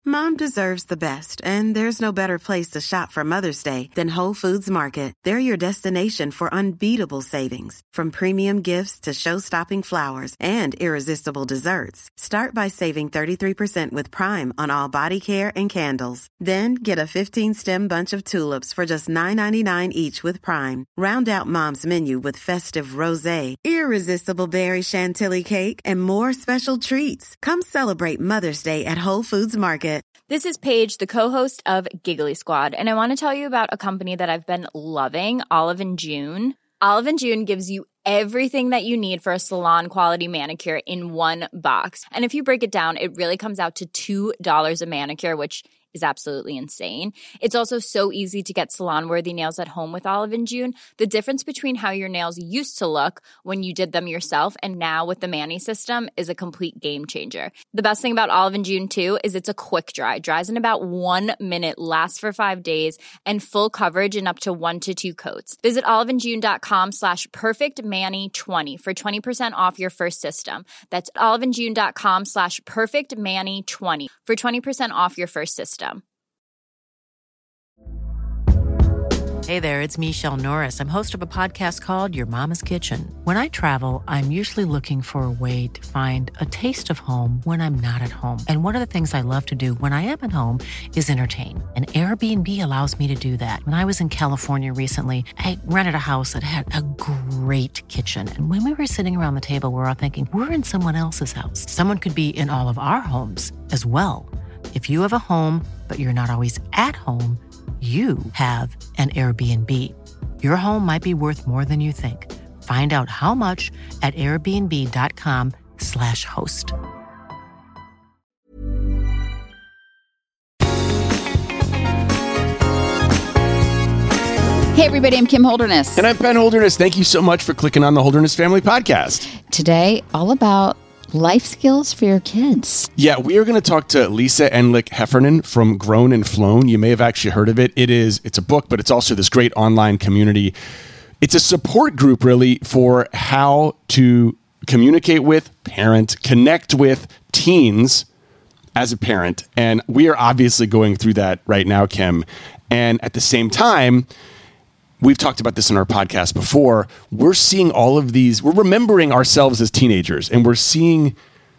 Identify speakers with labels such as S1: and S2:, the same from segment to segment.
S1: Mom deserves the best, and there's no better place to shop for Mother's Day than Whole Foods Market. They're your destination for unbeatable savings, from premium gifts to show-stopping flowers and irresistible desserts. Start by saving 33% with Prime on all body care and candles. Then get a 15-stem bunch of tulips for just $9.99 each with Prime. Round out Mom's menu with festive rosé, irresistible berry chantilly cake, and more special treats. Come celebrate Mother's Day at Whole Foods Market.
S2: This is Paige, the co-host of Giggly Squad, and I want to tell you about a company that I've been loving, Olive & June. Olive & June gives you everything that you need for a salon-quality manicure in one box. And if you break it down, it really comes out to $2 a manicure, which is absolutely insane. It's also so easy to get salon-worthy nails at home with Olive & June. The difference between how your nails used to look when you did them yourself and now with the Mani system is a complete game changer. The best thing about Olive & June, too, is it's a quick dry. Dries in about 1 minute, lasts for 5 days, and full coverage in up to 1 to 2 coats. Visit oliveandjune.com/perfectmani20 for 20% off your first system. That's oliveandjune.com/perfectmani20 for 20% off your first system.
S3: Hey there, it's Michelle Norris. I'm host of a podcast called Your Mama's Kitchen. When I travel, I'm usually looking for a way to find a taste of home when I'm not at home. And one of the things I love to do when I am at home is entertain. And Airbnb allows me to do that. When I was in California recently, I rented a house that had a great kitchen. And when we were sitting around the table, we're all thinking, we're in someone else's house. Someone could be in all of our homes as well. If you have a home, but you're not always at home, you have an Airbnb. Your home might be worth more than you think. Find out how much at airbnb.com/host.
S4: Hey everybody, I'm Kim Holderness.
S5: And I'm Ben Holderness. Thank you so much for clicking on the Holderness Family Podcast.
S4: Today, all about life skills for your kids.
S5: Yeah, we are going to talk to Lisa Enlich Heffernan from Grown and Flown. You may have actually heard of it. It's a book, but it's also this great online community. It's a support group, really, for how to communicate with, parent, connect with teens as a parent. And we are obviously going through that right now, Kim. And at the same time, we've talked about this in our podcast before. We're seeing all of these, we're remembering ourselves as teenagers, and we're seeing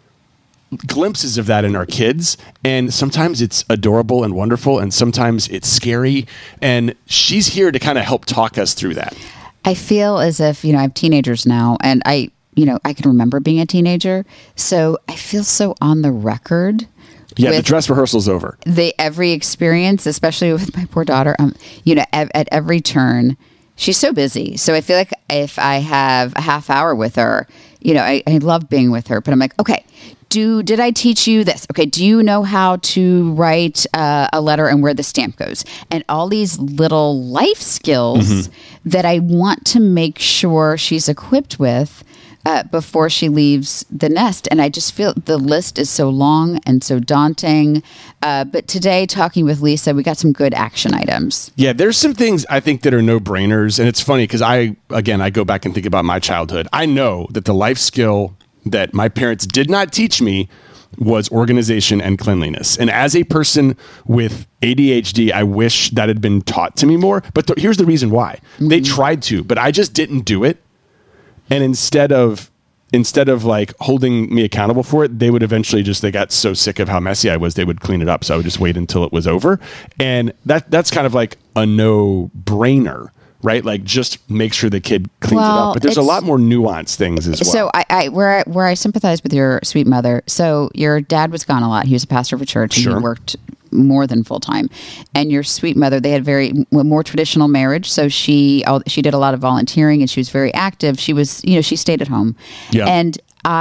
S5: glimpses of that in our kids. And sometimes it's adorable and wonderful, and sometimes it's scary. And she's here to kind of help talk us through that.
S4: I feel as if, I have teenagers now, and I can remember being a teenager. So I feel so on the record.
S5: Yeah, the dress rehearsal's over.
S4: Every experience, especially with my poor daughter, at every turn, she's so busy. So I feel like if I have a half hour with her, I love being with her. But I'm like, okay, did I teach you this? Okay, do you know how to write a letter and where the stamp goes? And all these little life skills that I want to make sure she's equipped with before she leaves the nest. And I just feel the list is so long and so daunting. But today, talking with Lisa, we got some good action items.
S5: Yeah, there's some things I think that are no-brainers. And it's funny because I go back and think about my childhood. I know that the life skill that my parents did not teach me was organization and cleanliness. And as a person with ADHD, I wish that had been taught to me more. But here's the reason why. They tried to, but I just didn't do it. And instead of like holding me accountable for it, they would eventually they got so sick of how messy I was, they would clean it up. So I would just wait until it was over. And that's kind of like a no-brainer, right? Like just make sure the kid cleans it up. But there's a lot more nuanced things as well.
S4: So where I sympathize with your sweet mother. So your dad was gone a lot. He was a pastor of a church.
S5: Sure.
S4: And he worked more than full time. And your sweet mother, they had more traditional marriage. So she did a lot of volunteering and she was very active. She was, she stayed at home.
S5: Yeah.
S4: And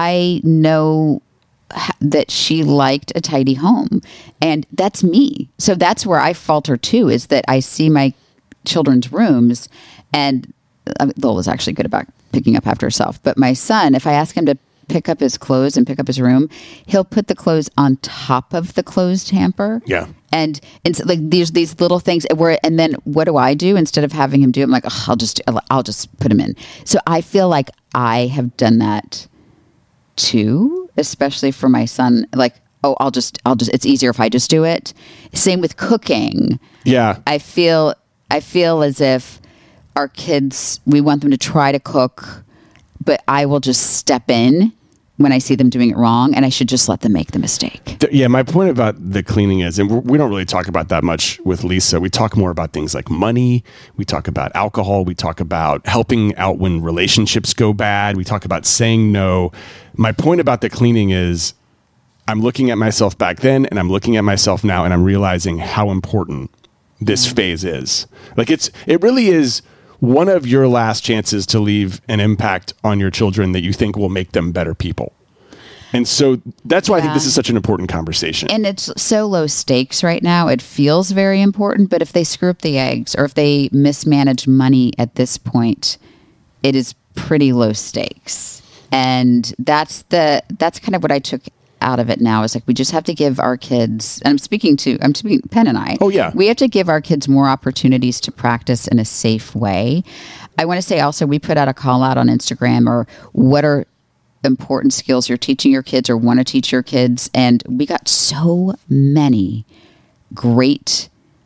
S4: I know that she liked a tidy home, and that's me. So that's where I falter too, is that I see my children's rooms, and Lola's actually good about picking up after herself. But my son, if I ask him to pick up his clothes and pick up his room, he'll put the clothes on top of the clothes hamper.
S5: Yeah.
S4: And so like these little things and then what do I do instead of having him do it? I'm like, I'll just put him in. So I feel like I have done that too, especially for my son. Like oh, I'll just, it's easier if I just do it. Same with cooking.
S5: Yeah.
S4: I feel as if our kids, we want them to try to cook, but I will just step in when I see them doing it wrong, and I should just let them make the mistake.
S5: Yeah, my point about the cleaning is, and we don't really talk about that much with Lisa. We talk more about things like money. We talk about alcohol. We talk about helping out when relationships go bad. We talk about saying no. My point about the cleaning is I'm looking at myself back then, and I'm looking at myself now, and I'm realizing how important this phase is. Like it really is one of your last chances to leave an impact on your children that you think will make them better people. And so that's why I think this is such an important conversation.
S4: And it's so low stakes right now. It feels very important, but if they screw up the eggs or if they mismanage money at this point, it is pretty low stakes. And that's kind of what I took out of it now, is like we just have to give our kids, and I'm speaking Penn and I.
S5: Oh yeah.
S4: We have to give our kids more opportunities to practice in a safe way. I want to say also, we put out a call out on Instagram, or what are important skills you're teaching your kids or want to teach your kids, and we got so many great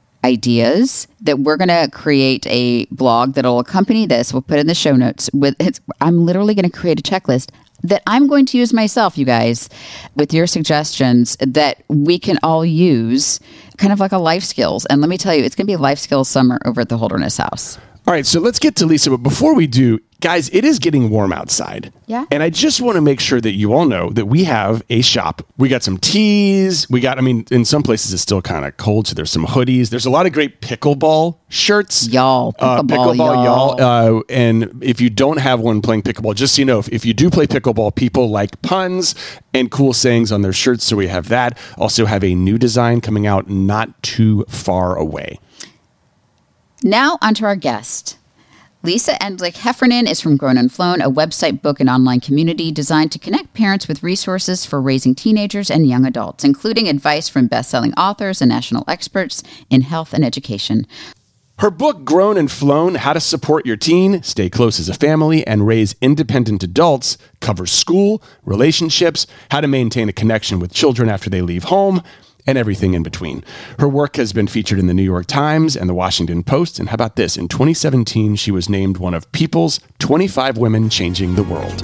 S4: ideas that we're going to create a blog that'll accompany this. We'll put in the show notes I'm literally going to create a checklist that I'm going to use myself, you guys, with your suggestions that we can all use, kind of like a life skills. And let me tell you, it's going to be a life skills summer over at the Holderness House.
S5: All right, so let's get to Lisa. But before we do, guys, it is getting warm outside.
S4: Yeah.
S5: And I just want to make sure that you all know that we have a shop. We got some teas. In some places it's still kind of cold, so there's some hoodies. There's a lot of great pickleball shirts.
S4: Y'all. Pickleball,
S5: y'all. And if you don't have one playing pickleball, just so you know, if you do play pickleball, people like puns and cool sayings on their shirts, so we have that. Also have a new design coming out not too far away.
S4: Now onto our guest. Lisa Endlich Heffernan is from Grown and Flown, a website, book, and online community designed to connect parents with resources for raising teenagers and young adults, including advice from best-selling authors and national experts in health and education.
S5: Her book, Grown and Flown, How to Support Your Teen, Stay Close as a Family, and Raise Independent Adults, covers school, relationships, how to maintain a connection with children after they leave home, and everything in between. Her work has been featured in the New York Times and the Washington Post. And how about this? In 2017, she was named one of People's 25 Women Changing the World.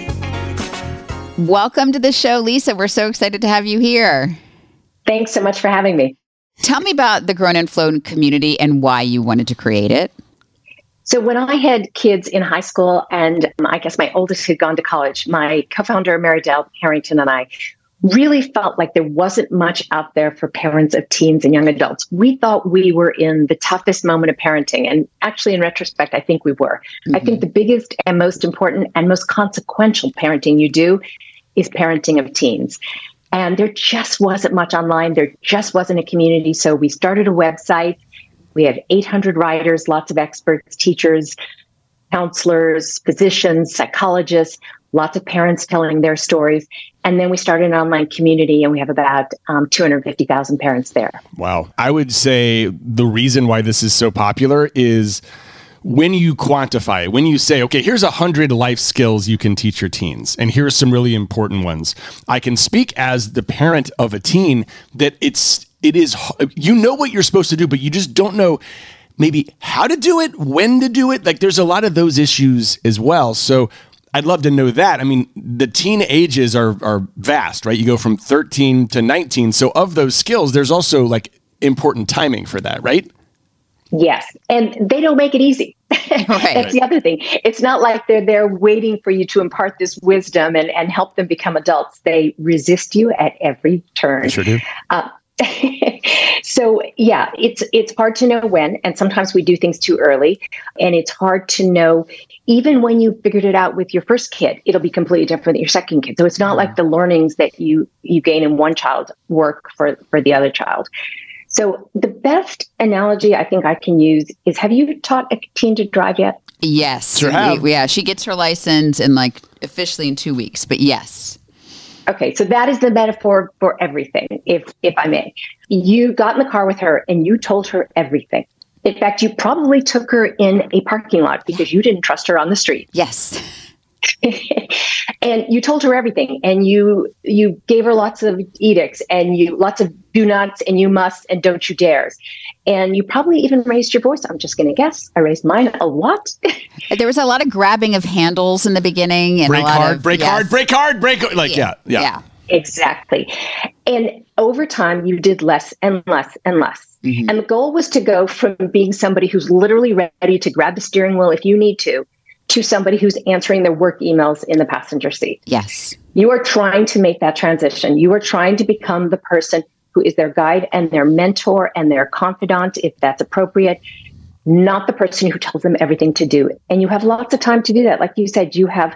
S4: Welcome to the show, Lisa. We're so excited to have you here.
S6: Thanks so much for having me.
S4: Tell me about the Grown and Flown community and why you wanted to create it.
S6: So when I had kids in high school, and I guess my oldest had gone to college, my co-founder, Mary Dell Harrington, and I really felt like there wasn't much out there for parents of teens and young adults. We thought we were in the toughest moment of parenting. And actually, in retrospect, I think we were. Mm-hmm. I think the biggest and most important and most consequential parenting you do is parenting of teens. And there just wasn't much online. There just wasn't a community. So we started a website. We had 800 writers, lots of experts, teachers, counselors, physicians, psychologists, lots of parents telling their stories. And then we started an online community, and we have about 250,000 parents there.
S5: Wow. I would say the reason why this is so popular is when you quantify it, when you say, okay, here's 100 life skills you can teach your teens, and here's some really important ones. I can speak as the parent of a teen that it is, you know what you're supposed to do, but you just don't know maybe how to do it, when to do it. Like there's a lot of those issues as well. So I'd love to know that. I mean, the teen ages are vast, right? You go from 13 to 19. So of those skills, there's also like important timing for that, right?
S6: Yes. And they don't make it easy. Right. That's the other thing. It's not like they're there waiting for you to impart this wisdom and help them become adults. They resist you at every turn.
S5: They sure do.
S6: So yeah, it's hard to know when, and sometimes we do things too early, and it's hard to know even when you figured it out with your first kid, it'll be completely different than your second kid. So it's not like the learnings that you gain in one child work for the other child. So the best analogy I think I can use is, have you taught a teen to drive yet?
S4: Yes.
S5: Sure have.
S4: Yeah, she gets her license in officially in 2 weeks, but yes.
S6: Okay, so that is the metaphor for everything, if I may. You got in the car with her and you told her everything. In fact, you probably took her in a parking lot because you didn't trust her on the street.
S4: Yes.
S6: And you told her everything, and you gave her lots of edicts, and lots of do nots, and you must, and don't you dares. And you probably even raised your voice. I'm just going to guess. I raised mine a lot.
S4: There was a lot of grabbing of handles in the beginning. And
S5: break hard.
S4: Yeah.
S6: Exactly. And over time, you did less and less and less. Mm-hmm. And the goal was to go from being somebody who's literally ready to grab the steering wheel if you need to somebody who's answering their work emails in the passenger seat.
S4: Yes.
S6: You are trying to make that transition. You are trying to become the person who is their guide and their mentor and their confidant, if that's appropriate, not the person who tells them everything to do. And you have lots of time to do that. Like you said, you have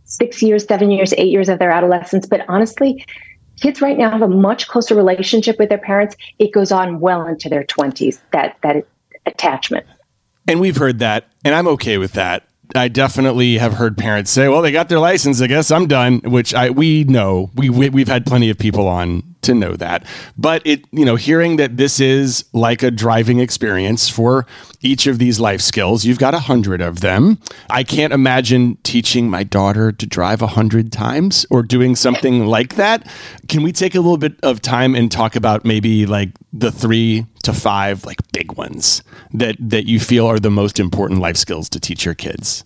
S6: 6 years, 7 years, 8 years of their adolescence. But honestly, kids right now have a much closer relationship with their parents. It goes on well into their 20s, that attachment.
S5: And we've heard that, and I'm okay with that. I definitely have heard parents say, well, they got their license, I guess I'm done, which we know. We've had plenty of people on to know that. But hearing that this is like a driving experience for each of these life skills, you've got 100 of them. I can't imagine teaching my daughter to drive 100 times or doing something like that. Can we take a little bit of time and talk about maybe like the 3 to 5 like big ones that you feel are the most important life skills to teach your kids?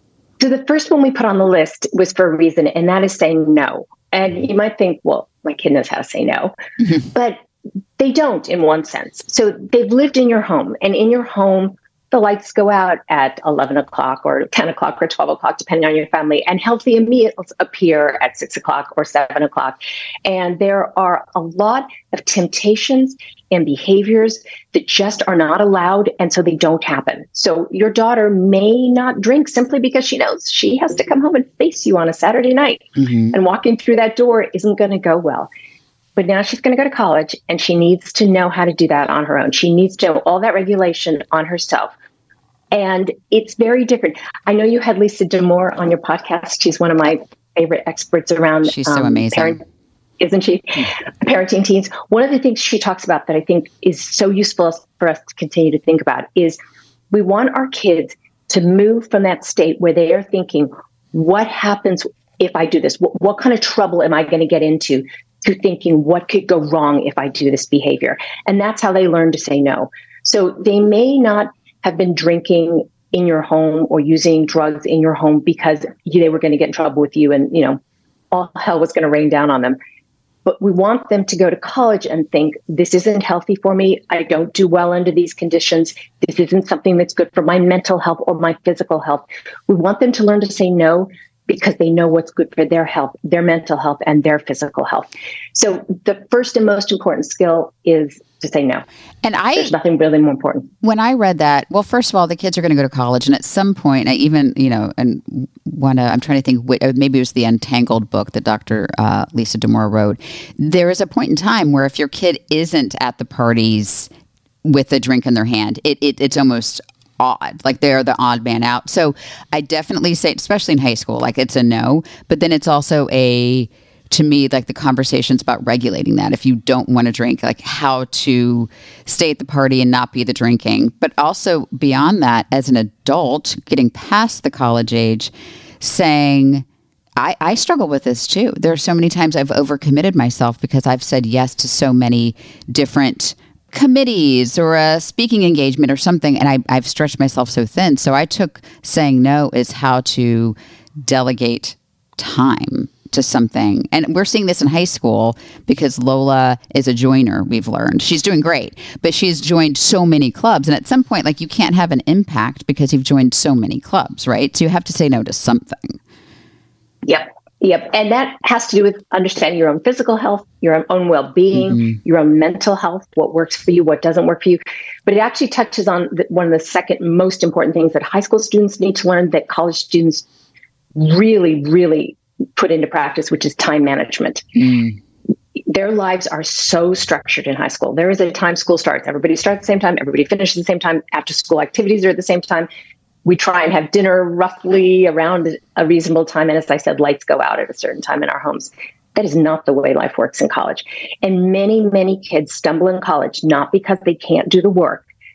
S6: So the first one we put on the list was for a reason, and that is saying no. And you might think, well, my kid knows how to say no, but they don't in one sense. So they've lived in your home, and in your home, the lights go out at 11 o'clock or 10 o'clock or 12 o'clock, depending on your family, and healthy meals appear at 6 o'clock or 7 o'clock. And there are a lot of temptations and behaviors that just are not allowed, and so they don't happen. So your daughter may not drink simply because she knows she has to come home and face you on a Saturday night. Mm-hmm. And walking through that door isn't going to go well. But now she's going to go to college, and she needs to know how to do that on her own. She needs to know all that regulation on herself. And it's very different. I know you had Lisa Damour on your podcast. She's one of my favorite experts around.
S4: She's so amazing.
S6: Isn't she? Parenting teens. One of the things she talks about that I think is so useful for us to continue to think about is we want our kids to move from that state where they are thinking, what happens if I do this? What kind of trouble am I going to get into? To thinking, what could go wrong if I do this behavior? And that's how they learn to say no. So they may not have been drinking in your home or using drugs in your home because they were going to get in trouble with you and, all hell was going to rain down on them. But we want them to go to college and think, this isn't healthy for me. I don't do well under these conditions. This isn't something that's good for my mental health or my physical health. We want them to learn to say no because they know what's good for their health, their mental health, and their physical health. So the first and most important skill is to say no. And there's nothing really more important.
S4: When I read that, well, first of all, the kids are going to go to college. And at some point, I even, I'm trying to think, maybe it was the Untangled book that Dr. Lisa Damour wrote. There is a point in time where if your kid isn't at the parties with a drink in their hand, it's almost odd. Like they're the odd man out. So I definitely say, especially in high school, like it's a no, but then it's also to me, like the conversations about regulating that. If you don't want to drink, like how to stay at the party and not be the drinking. But also beyond that, as an adult, getting past the college age, saying, I struggle with this too. There are so many times I've overcommitted myself because I've said yes to so many different committees or a speaking engagement or something, and I've stretched myself so thin. So I took saying no as how to delegate time to something. And we're seeing this in high school because Lola is a joiner, we've learned. She's doing great, but she's joined so many clubs. And at some point, like you can't have an impact because you've joined so many clubs, right? So you have to say no to something.
S6: Yep. And that has to do with understanding your own physical health, your own well-being, your own mental health, what works for you, what doesn't work for you. But it actually touches on one of the second most important things that high school students need to learn that college students really, really put into practice, which is time management. Their lives are so structured in high school. There is a time school starts. Everybody starts at the same time. Everybody finishes at the same time. After school activities are at the same time. We try and have dinner roughly around a reasonable time. And as I said, lights go out at a certain time in our homes. That is not the way life works in college. And many, many kids stumble in college, not because they can't do the work.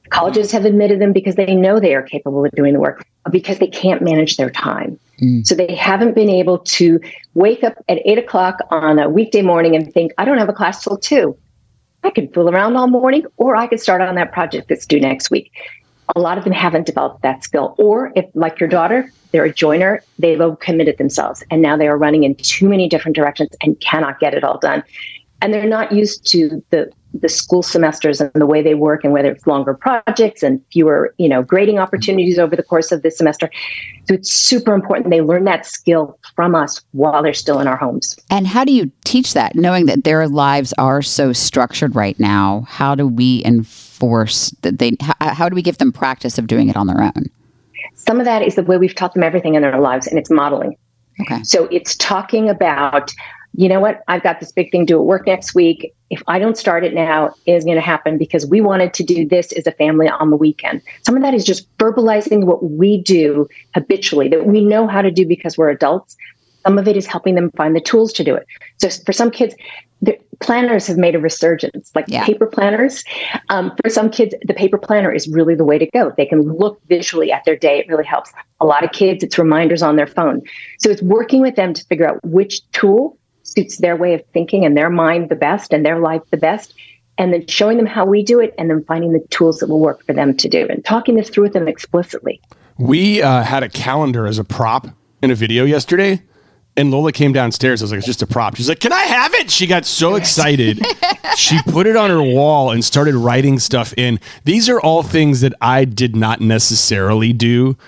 S6: Colleges have admitted them because they know they are capable of doing the work, but because they can't manage their time. So they haven't been able to wake up at 8 o'clock on a weekday morning and think, I don't have a class till 2. I could fool around all morning, or I could start on that project that's due next week. A lot of them haven't developed that skill. Or if, like your daughter, they're a joiner, they've overcommitted themselves, and now they are running in too many different directions and cannot get it all done. And they're not used to the school semesters and the way they work, and whether it's longer projects and fewer, grading opportunities over the course of the semester. So it's super important they learn that skill from us while they're still in our homes.
S4: And how do you teach that, knowing that their lives are so structured right now? How do we enforce that how do we give them practice of doing it on their own?
S6: Some of that is the way we've taught them everything in their lives, and it's modeling.
S4: Okay.
S6: So it's talking about, you know what, I've got this big thing due at work next week. If I don't start it now, it is going to happen because we wanted to do this as a family on the weekend. Some of that is just verbalizing what we do habitually, that we know how to do because we're adults. Some of it is helping them find the tools to do it. So for some kids, the planners have made a resurgence, like paper planners. For some kids, the paper planner is really the way to go. They can look visually at their day. It really helps. A lot of kids, it's reminders on their phone. So it's working with them to figure out which tool suits their way of thinking and their mind the best and their life the best, and then showing them how we do it, and then finding the tools that will work for them to do, and talking this through with them explicitly.
S5: We had a calendar as a prop in a video yesterday, and Lola came downstairs. I was like, it's just a prop. She's like, can I have it? She got so excited. She put it on her wall and started writing stuff in. These are all things that I did not necessarily do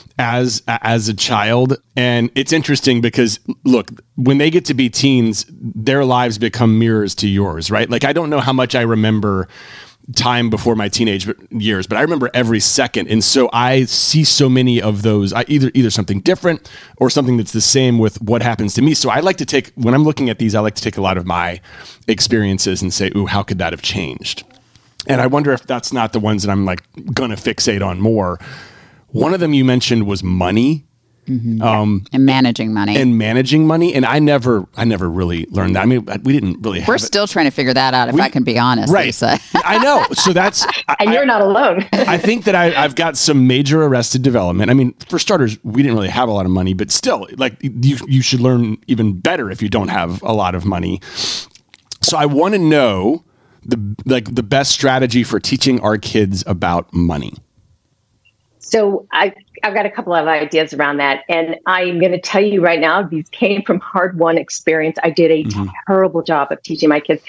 S5: as a child. And it's interesting because, look, when they get to be teens, their lives become mirrors to yours, right? Like, I don't know how much I remember time before my teenage years, but I remember every second. And so I see so many of those, either something different or something that's the same with what happens to me. So I like to take, when I'm looking at these, I like to take a lot of my experiences and say, ooh, how could that have changed? And I wonder if that's not the ones that I'm like going to fixate on more. One of them you mentioned was money.
S4: And managing money.
S5: And I never really learned that. I mean, we didn't really have
S4: We're still trying to figure that out, if I can be honest,
S5: right.
S4: Lisa.
S5: I know. So that's...
S6: And you're not alone.
S5: I think that I've got some major arrested development. I mean, for starters, we didn't really have a lot of money, but still, like, you should learn even better if you don't have a lot of money. So I want to know the best strategy for teaching our kids about money.
S6: So I've got a couple of ideas around that. And I'm going to tell you right now, these came from hard-won experience. I did a terrible job of teaching my kids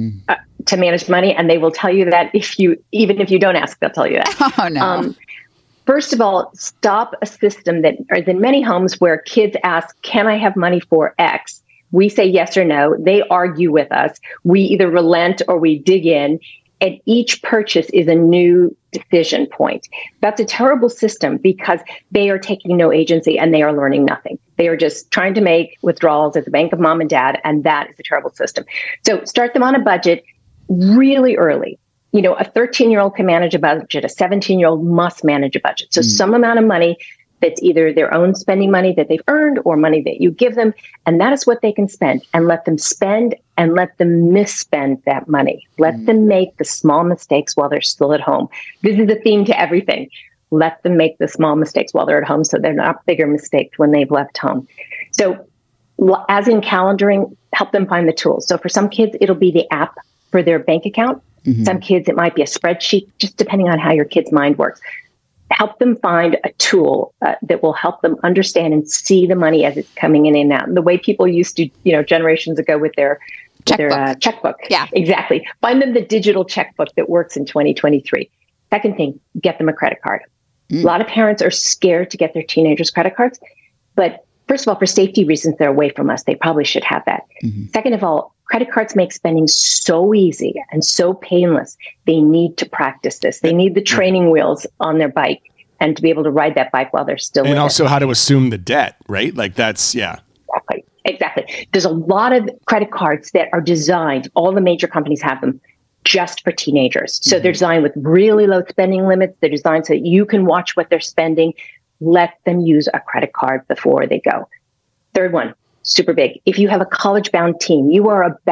S6: to manage money. And they will tell you that even if you don't ask, they'll tell you that.
S4: Oh, no.
S6: First of all, stop a system that is in many homes where kids ask, can I have money for X? We say yes or no. They argue with us. We either relent or we dig in. And each purchase is a new decision point. That's a terrible system because they are taking no agency and they are learning nothing. They are just trying to make withdrawals at the bank of mom and dad, and that is a terrible system. So start them on a budget really early. A 13-year-old can manage a budget. A 17-year-old must manage a budget. So some amount of money that's either their own spending money that they've earned or money that you give them. And that is what they can spend, and let them spend and let them misspend that money. Let them make the small mistakes while they're still at home. This is the theme to everything. Let them make the small mistakes while they're at home so they're not bigger mistakes when they've left home. So as in calendaring, help them find the tools. So for some kids, it'll be the app for their bank account. Some kids, it might be a spreadsheet, just depending on how your kid's mind works. Help them find a tool that will help them understand and see the money as it's coming in and out. And the way people used to, generations ago with their checkbook.
S4: Yeah,
S6: exactly. Find them the digital checkbook that works in 2023. Second thing, get them a credit card. A lot of parents are scared to get their teenagers credit cards. But first of all, for safety reasons, they're away from us. They probably should have that. Second of all, credit cards make spending so easy and so painless. They need to practice this. They need the training wheels on their bike and to be able to ride that bike while they're still
S5: and also how to assume the debt, right? Like that's, yeah.
S6: Exactly. There's a lot of credit cards that are designed, all the major companies have them, just for teenagers. So they're designed with really low spending limits. They're designed so that you can watch what they're spending. Let them use a credit card before they go. Third one, super big. If you have a college-bound teen, you are about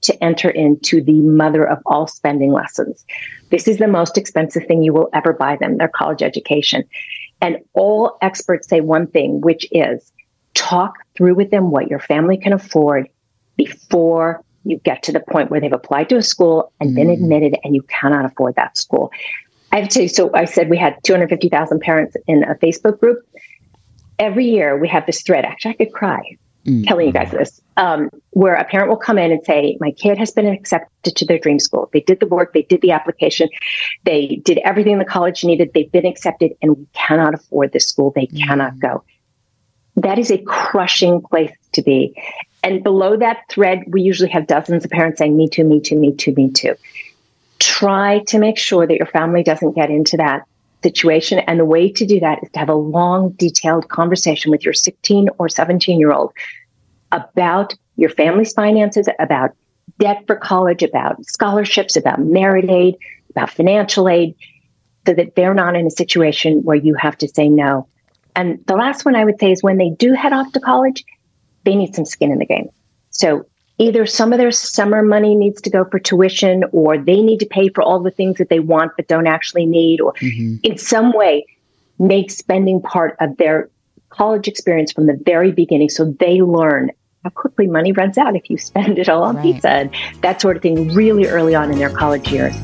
S6: to enter into the mother of all spending lessons. This is the most expensive thing you will ever buy them, their college education. And all experts say one thing, which is talk through with them what your family can afford before you get to the point where they've applied to a school and been admitted and you cannot afford that school. I have to tell you, so I said we had 250,000 parents in a Facebook group. Every year we have this thread. Actually, I could cry telling you guys this, where a parent will come in and say, my kid has been accepted to their dream school. They did the work. They did the application. They did everything the college needed. They've been accepted and we cannot afford this school. They cannot go. That is a crushing place to be. And below that thread, we usually have dozens of parents saying, me too, me too, me too, me too. Try to make sure that your family doesn't get into that situation. And the way to do that is to have a long, detailed conversation with your 16 or 17-year-old about your family's finances, about debt for college, about scholarships, about merit aid, about financial aid, so that they're not in a situation where you have to say no. And the last one I would say is when they do head off to college, they need some skin in the game. So either some of their summer money needs to go for tuition, or they need to pay for all the things that they want but don't actually need, or in some way make spending part of their college experience from the very beginning so they learn how quickly money runs out if you spend it all on pizza and that sort of thing really early on in their college years.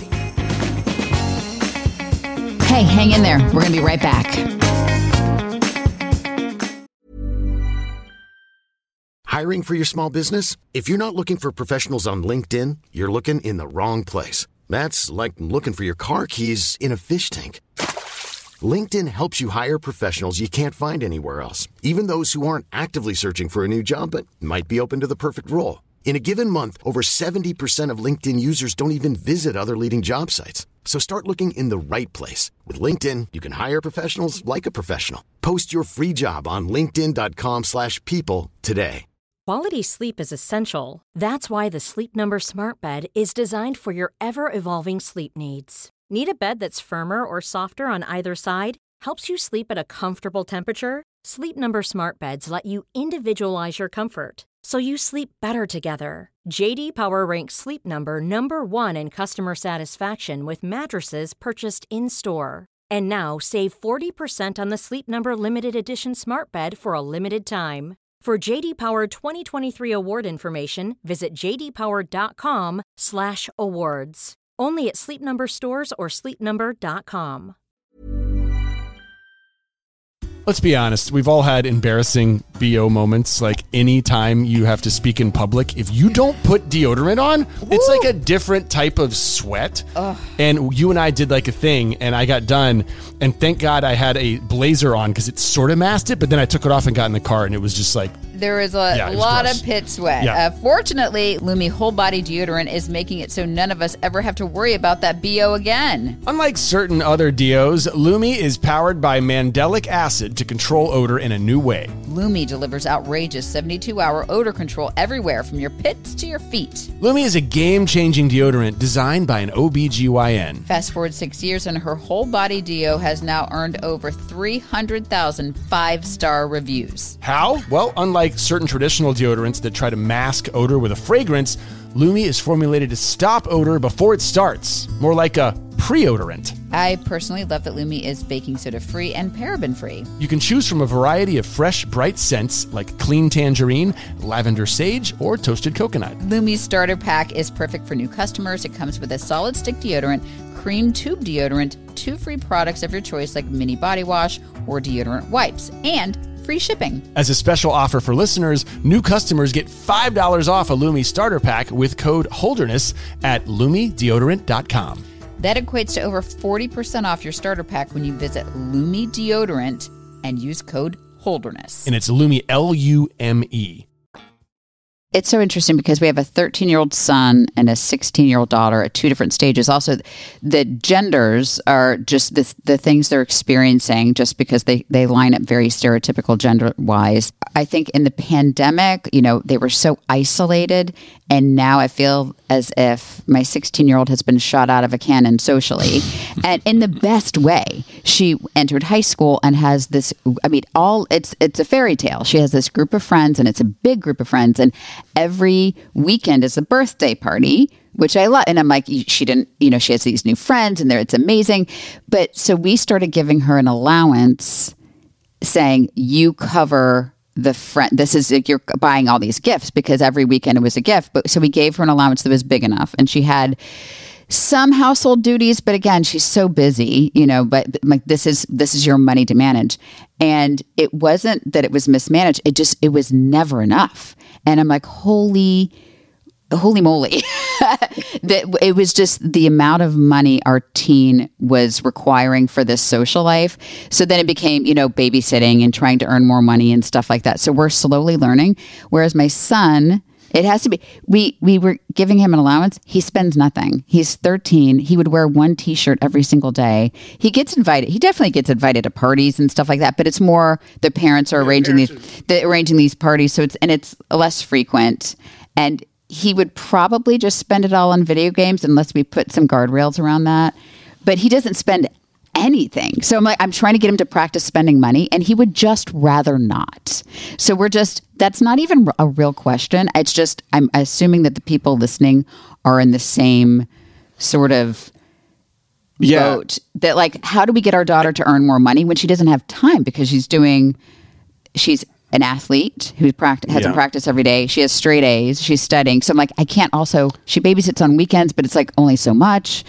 S4: Hey, hang in there. We're going to be right back.
S7: Hiring for your small business? If you're not looking for professionals on LinkedIn, you're looking in the wrong place. That's like looking for your car keys in a fish tank. LinkedIn helps you hire professionals you can't find anywhere else, even those who aren't actively searching for a new job but might be open to the perfect role. In a given month, over 70% of LinkedIn users don't even visit other leading job sites. So start looking in the right place. With LinkedIn, you can hire professionals like a professional. Post your free job on linkedin.com/people today.
S8: Quality sleep is essential. That's why the Sleep Number Smart Bed is designed for your ever-evolving sleep needs. Need a bed that's firmer or softer on either side? Helps you sleep at a comfortable temperature? Sleep Number Smart Beds let you individualize your comfort, so you sleep better together. J.D. Power ranks Sleep Number number 1 in customer satisfaction with mattresses purchased in-store. And now save 40% on the Sleep Number Limited Edition Smart Bed for a limited time. For J.D. Power 2023 award information, visit jdpower.com/awards. Only at Sleep Number stores or sleepnumber.com.
S5: Let's be honest. We've all had embarrassing BO moments. Like any time you have to speak in public, if you don't put deodorant on, it's like a different type of sweat. And you and I did like a thing and I got done. And thank God I had a blazer on because it sort of masked it. But then I took it off and got in the car and it was just like...
S4: There was a lot of pit sweat.
S5: Yeah.
S4: Fortunately, Lume whole body deodorant is making it so none of us ever have to worry about that BO again.
S5: Unlike certain other deos, Lume is powered by mandelic acid to control odor in a new way.
S4: Lume delivers outrageous 72-hour odor control everywhere from your pits to your feet.
S5: Lume is a game-changing deodorant designed by an OBGYN.
S4: Fast forward 6 years and her whole body deo has now earned over 300,000 5-star reviews.
S5: How? Well, unlike certain traditional deodorants that try to mask odor with a fragrance, Lume is formulated to stop odor before it starts, more like a pre-odorant.
S4: I personally love that Lume is baking soda free and paraben free.
S5: You can choose from a variety of fresh, bright scents like clean tangerine, lavender sage, or toasted coconut.
S4: Lume's starter pack is perfect for new customers. It comes with a solid stick deodorant, cream tube deodorant, 2 free products of your choice like mini body wash or deodorant wipes, and free shipping.
S5: As a special offer for listeners, new customers get $5 off a Lume starter pack with code Holderness at LumeDeodorant.com.
S4: That equates to over 40% off your starter pack when you visit Lume Deodorant and use code Holderness.
S5: And it's Lume, Lume.
S4: It's so interesting because we have a 13-year-old son and a 16-year-old daughter at 2 different stages. Also, the genders are just the things they're experiencing just because they line up very stereotypical gender-wise. I think in the pandemic, they were so isolated, and now I feel as if my 16-year-old has been shot out of a cannon socially. And in the best way. She entered high school and has this, it's a fairy tale. She has this group of friends, and it's a big group of friends, and every weekend is a birthday party, which I love. And I'm like, she has these new friends, and it's amazing. But so we started giving her an allowance, saying, you cover the friend. This is, you're buying all these gifts, because every weekend it was a gift. But so we gave her an allowance that was big enough, and she had some household duties, but again, she's so busy, but like, this is your money to manage. And it wasn't that it was mismanaged. It was never enough. And I'm like, holy moly. That it was just the amount of money our teen was requiring for this social life. So then it became, babysitting and trying to earn more money and stuff like that. So we're slowly learning. Whereas my son, it has to be, we were giving him an allowance. He spends nothing. He's 13. He would wear one t-shirt every single day. He definitely gets invited to parties and stuff like that, but it's more the parents are arranging these parties. So it's less frequent. And he would probably just spend it all on video games unless we put some guardrails around that. But he doesn't spend anything. So I'm trying to get him to practice spending money, and he would just rather not. So that's not even a real question. It's just, I'm assuming that the people listening are in the same sort of boat, that like, how do we get our daughter to earn more money when she doesn't have time, because she's an athlete who has to practice every day. She has straight A's. She's studying. So I'm like, she babysits on weekends, but it's like only so much.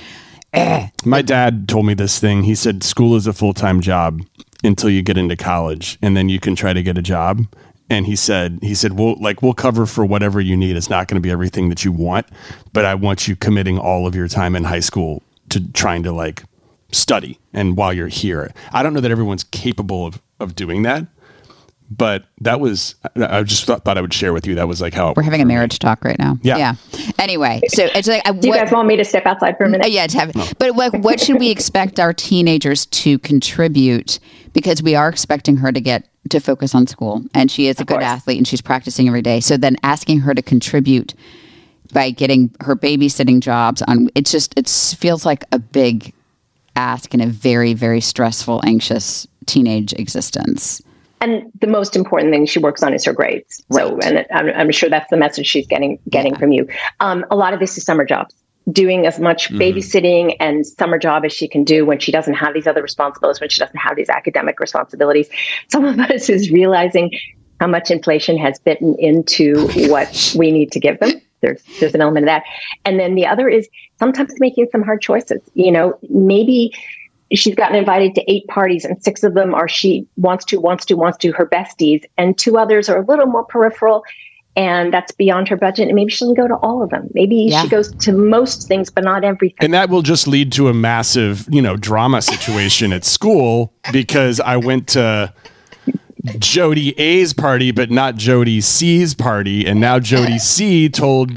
S5: My dad told me this thing. He said, school is a full-time job until you get into college, and then you can try to get a job. And he said, we'll cover for whatever you need. It's not going to be everything that you want, but I want you committing all of your time in high school to trying to like study. And while you're here, I don't know that everyone's capable of doing that. But I just thought I would share with you. That was like how
S4: we're having a marriage talk right now.
S5: Yeah.
S4: Anyway, so it's like,
S6: do you guys want me to step outside for a minute?
S4: Yeah, but what should we expect our teenagers to contribute? Because we are expecting her to focus on school, and she is a good athlete, and she's practicing every day. So then asking her to contribute by getting her babysitting jobs it feels like a big ask in a very, very stressful, anxious teenage existence.
S6: And the most important thing she works on is her grades. Right. So, and I'm sure that's the message she's getting from you. A lot of this is summer jobs, doing as much babysitting and summer job as she can do when she doesn't have these other responsibilities, when she doesn't have these academic responsibilities. Some of us is realizing how much inflation has bitten into what we need to give them. There's an element of that. And then the other is sometimes making some hard choices. Maybe she's gotten invited to 8 parties, and 6 of them are she wants to her besties, and 2 others are a little more peripheral, and that's beyond her budget. And maybe she doesn't go to all of them. Maybe she goes to most things, but not everything.
S5: And that will just lead to a massive, drama situation at school, because I went to Jody A's party, but not Jody C's party, and now Jody C told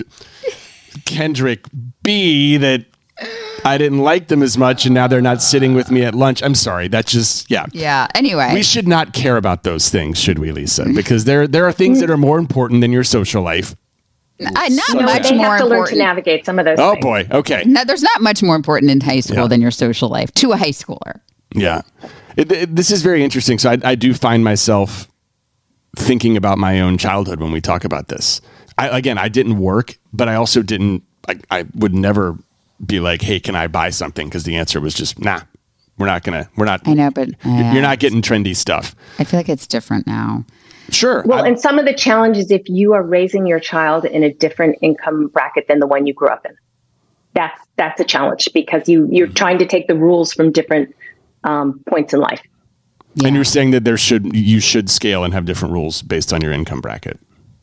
S5: Kendrick B that I didn't like them as much, and now they're not sitting with me at lunch. I'm sorry. That's just,
S4: Yeah. Anyway.
S5: We should not care about those things, should we, Lisa? Because there are things that are more important than your social life.
S6: They have to learn to navigate some of those things.
S5: Oh, boy. Okay.
S4: No, there's not much more important in high school than your social life to a high schooler.
S5: Yeah. This is very interesting. So I do find myself thinking about my own childhood when we talk about this. I didn't work, but I also didn't, I would never be like, hey, can I buy something? Because the answer was just, nah, we're not.
S4: I know, but
S5: you're not getting trendy stuff.
S4: I feel like it's different now.
S5: Sure.
S6: Well, and some of the challenges, if you are raising your child in a different income bracket than the one you grew up in, that's a challenge, because you're trying to take the rules from different points in life.
S5: Yeah. And you're saying that you should scale and have different rules based on your income bracket.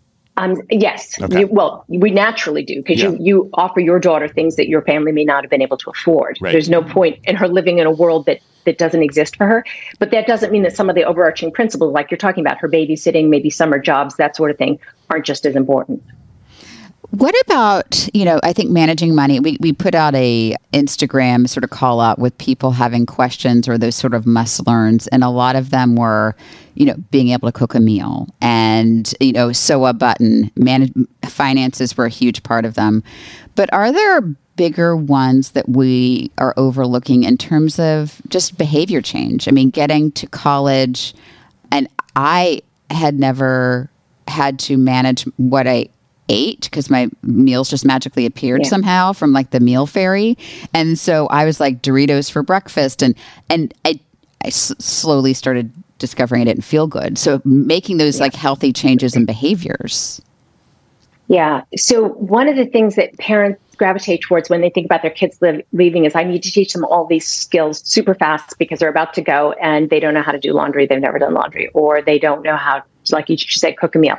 S6: Yes.
S5: Okay.
S6: We naturally do, because you offer your daughter things that your family may not have been able to afford. Right. There's no point in her living in a world that doesn't exist for her. But that doesn't mean that some of the overarching principles, like you're talking about, her babysitting, maybe summer jobs, that sort of thing, aren't just as important.
S4: What about, I think managing money, we put out a Instagram sort of call out with people having questions or those sort of must learns. And a lot of them were, being able to cook a meal and, sew a button, finances were a huge part of them. But are there bigger ones that we are overlooking in terms of just behavior change? I mean, getting to college, and I had never had to manage what I ate because my meals just magically appeared somehow from like the meal fairy. And so I was like Doritos for breakfast, and I slowly started discovering I didn't feel good. So making those like healthy changes in behaviors.
S6: Yeah. So one of the things that parents gravitate towards when they think about their kids leaving is I need to teach them all these skills super fast because they're about to go and they don't know how to do laundry. They've never done laundry, or they don't know how, like you said, cook a meal.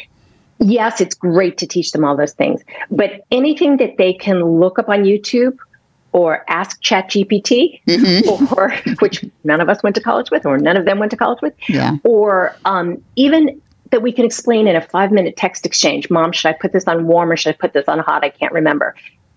S6: Yes, it's great to teach them all those things, but anything that they can look up on YouTube or ask ChatGPT, or which none of us went to college with, or none of them went to college with, or even that we can explain in a 5-minute text exchange. Mom, should I put this on warm or should I put this on hot? I can't remember.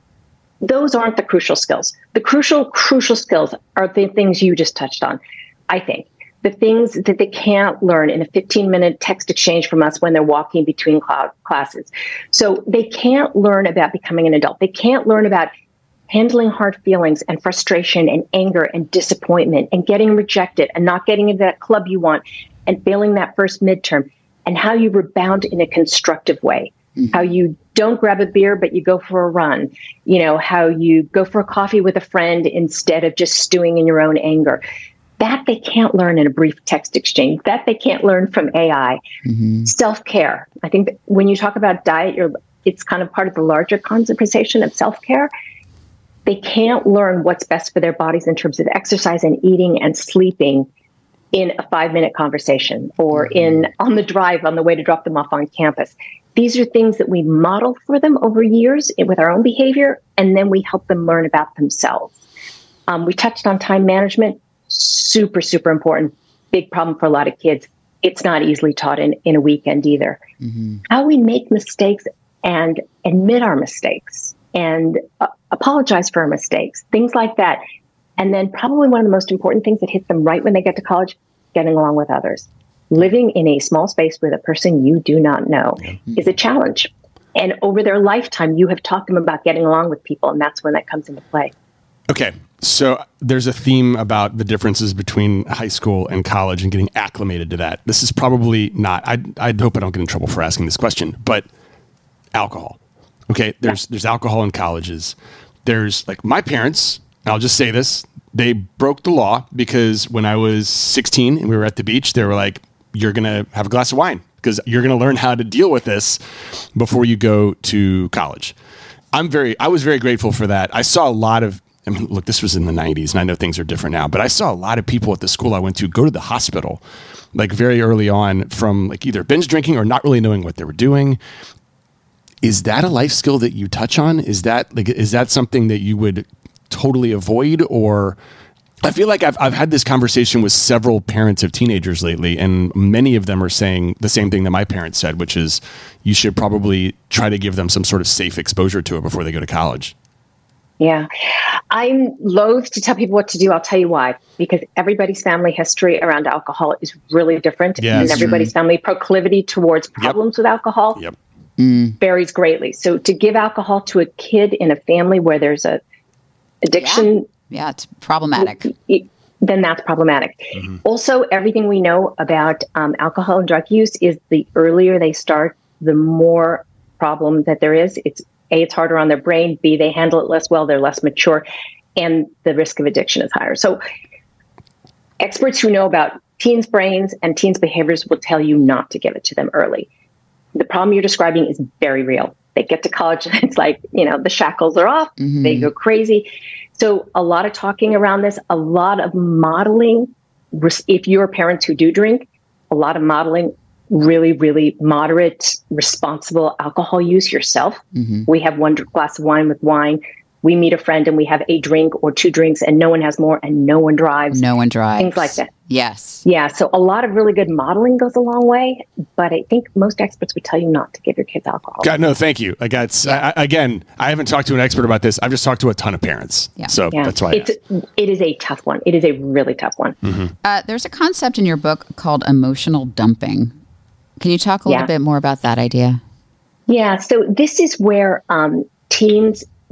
S6: Those aren't the crucial skills. The crucial skills are the things you just touched on, I think. The things that they can't learn in a 15-minute text exchange from us when they're walking between classes. So they can't learn about becoming an adult. They can't learn about handling hard feelings and frustration and anger and disappointment and getting rejected and not getting into that club you want and failing that first midterm, and how you rebound in a constructive way, how you don't grab a beer, but you go for a run, how you go for a coffee with a friend instead of just stewing in your own anger. That they can't learn in a brief text exchange, that they can't learn from AI. Self-care. I think that when you talk about diet, it's kind of part of the larger conversation of self-care. They can't learn what's best for their bodies in terms of exercise and eating and sleeping in a 5-minute conversation or on the drive on the way to drop them off on campus. These are things that we model for them over years with our own behavior, and then we help them learn about themselves. We touched on time management, super, super important. Big problem for a lot of kids. It's not easily taught in a weekend either. How we make mistakes and admit our mistakes and apologize for our mistakes, things like that. And then probably one of the most important things that hits them right when they get to college, getting along with others. Living in a small space with a person you do not know is a challenge. And over their lifetime, you have taught them about getting along with people, and that's when that comes into play.
S5: Okay, so there's a theme about the differences between high school and college and getting acclimated to that. This is probably not, I hope I don't get in trouble for asking this question, but alcohol. Okay, there's alcohol in colleges. There's like my parents, I'll just say this, they broke the law because when I was 16 and we were at the beach, they were like, you're going to have a glass of wine because you're going to learn how to deal with this before you go to college. I was very grateful for that. I saw a lot of, look, this was in the 90s and I know things are different now, but I saw a lot of people at the school I went to go to the hospital like very early on from like either binge drinking or not really knowing what they were doing. Is that a life skill that you touch on? Is that something that you would totally avoid? Or I feel like I've had this conversation with several parents of teenagers lately, and many of them are saying the same thing that my parents said, which is you should probably try to give them some sort of safe exposure to it before they go to college.
S6: Yeah. I'm loath to tell people what to do. I'll tell you why. Because everybody's family history around alcohol is really different. And everybody's family proclivity towards problems with alcohol varies greatly. So to give alcohol to a kid in a family where there's a addiction,
S4: it's problematic.
S6: Then that's problematic. Also, everything we know about alcohol and drug use is the earlier they start, the more problem that there is. It's harder on their brain. B, they handle it less well. They're less mature, and the risk of addiction is higher. So experts who know about teens' brains and teens' behaviors will tell you not to give it to them early. The problem you're describing is very real. They get to college and it's like, the shackles are off. They go crazy. So a lot of talking around this, a lot of modeling. If you're parents who do drink, a lot of modeling really, really moderate, responsible alcohol use yourself. We have one glass of wine with wine. We meet a friend and we have a drink or 2 drinks and no one has more and no one drives. Things like that.
S4: Yes.
S6: Yeah. So a lot of really good modeling goes a long way, but I think most experts would tell you not to give your kids alcohol.
S5: God, no, thank you. I haven't talked to an expert about this. I've just talked to a ton of parents. So that's why
S6: it is a tough one. It is a really tough one.
S4: There's a concept in your book called emotional dumping. Can you talk a little bit more about that idea?
S6: Yeah. So this is where teens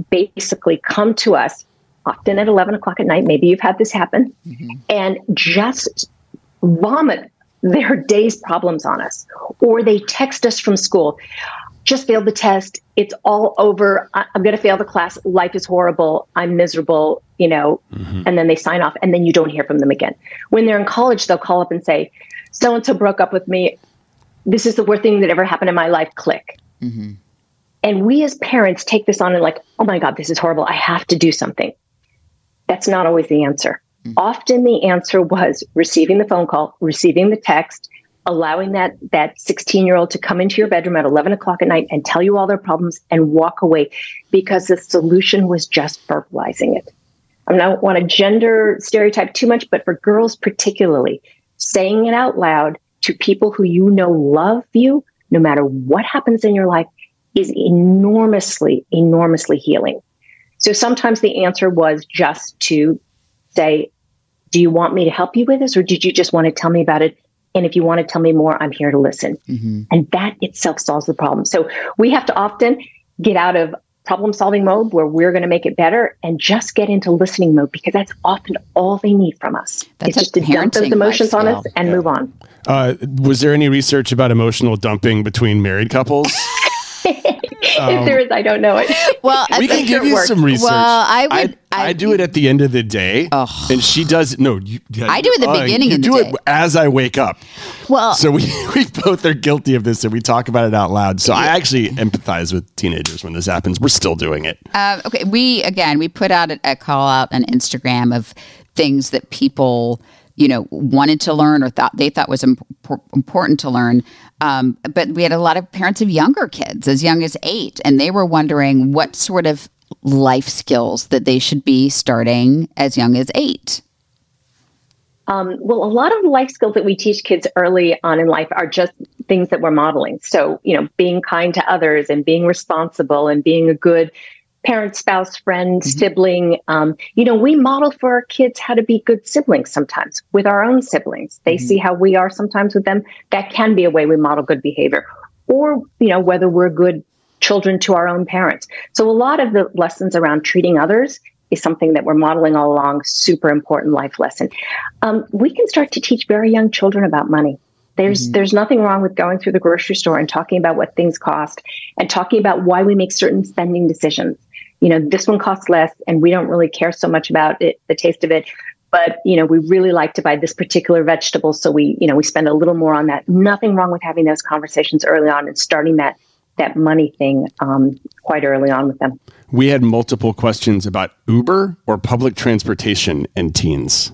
S6: basically come to us often at 11 o'clock at night. Maybe you've had this happen, and just vomit their day's problems on us. Or they text us from school, just failed the test. It's all over. I'm going to fail the class. Life is horrible. I'm miserable, and then they sign off, and then you don't hear from them again. When they're in college, they'll call up and say, so-and-so broke up with me. This is the worst thing that ever happened in my life. Click. And we as parents take this on and like, oh my God, this is horrible. I have to do something. That's not always the answer. Often the answer was receiving the phone call, receiving the text, allowing that 16-year-old to come into your bedroom at 11 o'clock at night and tell you all their problems and walk away, because the solution was just verbalizing it. I don't want to gender stereotype too much, but for girls particularly, saying it out loud to people who love you, no matter what happens in your life, is enormously, enormously healing. So sometimes the answer was just to say, do you want me to help you with this, or did you just want to tell me about it? And if you want to tell me more, I'm here to listen. And that itself solves the problem. So we have to often get out of problem-solving mode where we're going to make it better and just get into listening mode, because that's often all they need from us. It's just to dump those emotions on us and move on.
S5: Was there any research about emotional dumping between married couples?
S6: If there is, I don't know it.
S5: Well, we can give you some research.
S4: Well,
S5: I do it at the end of the day, and she does. No,
S4: I do it at the beginning of the day.
S5: You do it as I wake up.
S4: Well,
S5: so we both are guilty of this, and we talk about it out loud. So I actually empathize with teenagers when this happens. We're still doing it.
S4: Okay, we put out a call out on Instagram of things that people wanted to learn or thought was important to learn. But we had a lot of parents of younger kids, as young as 8, and they were wondering what sort of life skills that they should be starting as young as 8.
S6: Well, a lot of the life skills that we teach kids early on in life are just things that we're modeling. So, being kind to others and being responsible and being a good parent, spouse, friend, sibling. We model for our kids how to be good siblings sometimes with our own siblings. They see how we are sometimes with them. That can be a way we model good behavior. Or, whether we're good children to our own parents. So a lot of the lessons around treating others is something that we're modeling all along. Super important life lesson. We can start to teach very young children about money. There's nothing wrong with going through the grocery store and talking about what things cost and talking about why we make certain spending decisions. This one costs less and we don't really care so much about it, the taste of it, but, we really like to buy this particular vegetable. So we spend a little more on that. Nothing wrong with having those conversations early on and starting that money thing quite early on with them.
S5: We had multiple questions about Uber or public transportation and teens.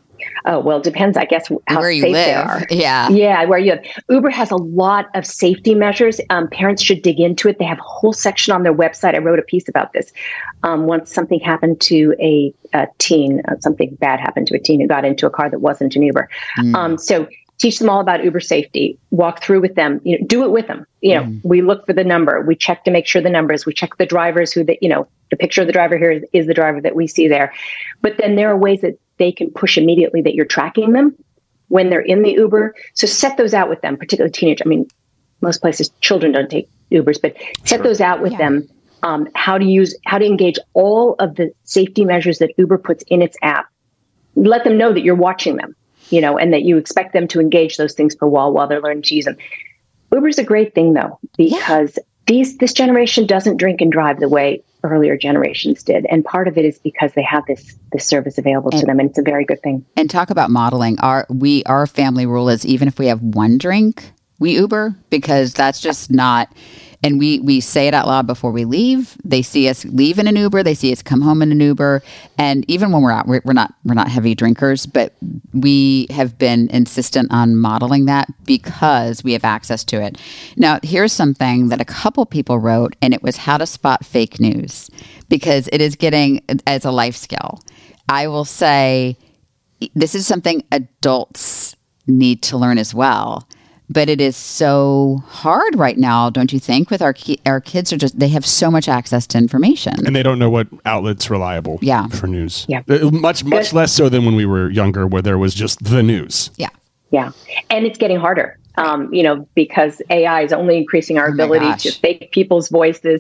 S6: Oh, well, it depends, I guess, how
S4: where you
S6: safe
S4: live.
S6: they are.
S4: Yeah.
S6: Yeah, where you live. Uber has a lot of safety measures. Parents should dig into it. They have a whole section on their website. I wrote a piece about this. Once something happened to a teen, something bad happened to a teen who got into a car that wasn't an Uber. So teach them all about Uber safety. Walk through with them. Do it with them. We look for the number. We check to make sure the numbers. We check the drivers the picture of the driver here is the driver that we see there. But then there are ways that they can push immediately that you're tracking them when they're in the Uber. So set those out with them, particularly teenage. I mean, most places children don't take Ubers, but set those out with them. How to engage all of the safety measures that Uber puts in its app. Let them know that you're watching them, and that you expect them to engage those things for a while they're learning to use them. Uber's a great thing though, because this generation doesn't drink and drive the way earlier generations did. And part of it is because they have this service available to them. And it's a very good thing.
S4: And talk about modeling. Our family rule is even if we have one drink, we Uber, because that's just not, and we say it out loud before we leave. They see us leave in an Uber. They see us come home in an Uber. And even when we're out, we're not heavy drinkers, but we have been insistent on modeling that because we have access to it. Now, here's something that a couple people wrote, and it was how to spot fake news, because it is getting as a life skill. I will say this is something adults need to learn as well. But it is so hard right now, don't you think? With our kids they have so much access to information,
S5: and they don't know what outlet's reliable. For news.
S6: Yeah,
S5: much less so than when we were younger, where there was just the news.
S6: Yeah, and it's getting harder. Because AI is only increasing our ability to fake people's voices.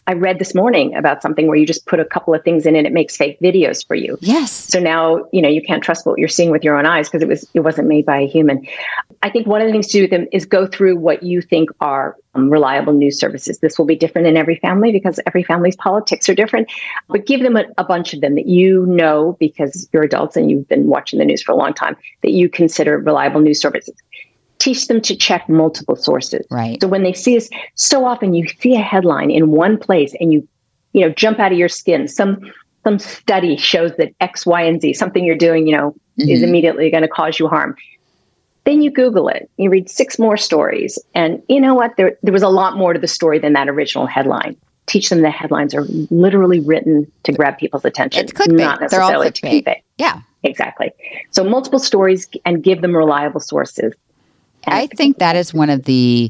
S6: I read this morning about something where you just put a couple of things in and it makes fake videos for you.
S4: Yes.
S6: So now, you can't trust what you're seeing with your own eyes because it wasn't made by a human. I think one of the things to do with them is go through what you think are reliable news services. This will be different in every family because every family's politics are different, but give them a bunch of them that because you're adults and you've been watching the news for a long time, that you consider reliable news services. Teach them to check multiple sources.
S4: Right.
S6: So when they see us, so often you see a headline in one place and you jump out of your skin. Some study shows that X, Y, and Z, something you're doing, is immediately going to cause you harm. Then you Google it. You read 6 more stories. And you know what? There was a lot more to the story than that original headline. Teach them the headlines are literally written to grab people's attention.
S4: It's clickbait.
S6: Not necessarily to keep it.
S4: Yeah.
S6: Exactly. So multiple stories and give them reliable sources.
S4: I think that is one of the